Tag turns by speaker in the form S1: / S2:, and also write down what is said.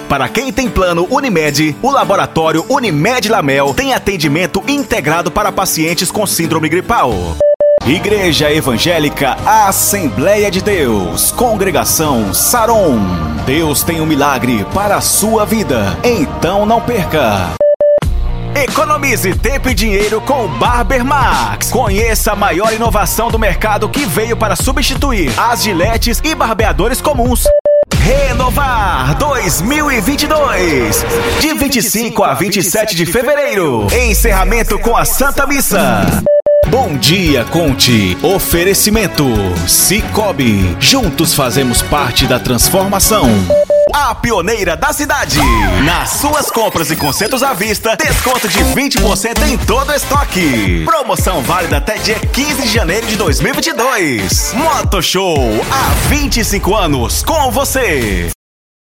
S1: Para quem tem plano Unimed, o laboratório Unimed Lamel tem atendimento integrado para pacientes com síndrome gripal. Igreja Evangélica Assembleia de Deus, Congregação Saron. Deus tem um milagre para a sua vida, então não perca. Economize tempo e dinheiro com o Barber Max. Conheça a maior inovação do mercado que veio para substituir as giletes e barbeadores comuns. Renovar 2022, de 25 a 27 de fevereiro. Encerramento com a Santa Missa. Bom dia, Conte. Oferecimento Cicobi. Juntos fazemos parte da transformação. A pioneira da cidade. Nas suas compras e concertos à vista, desconto de 20% em todo o estoque. Promoção válida até dia 15 de janeiro de 2022. Moto Show, há 25 anos com você.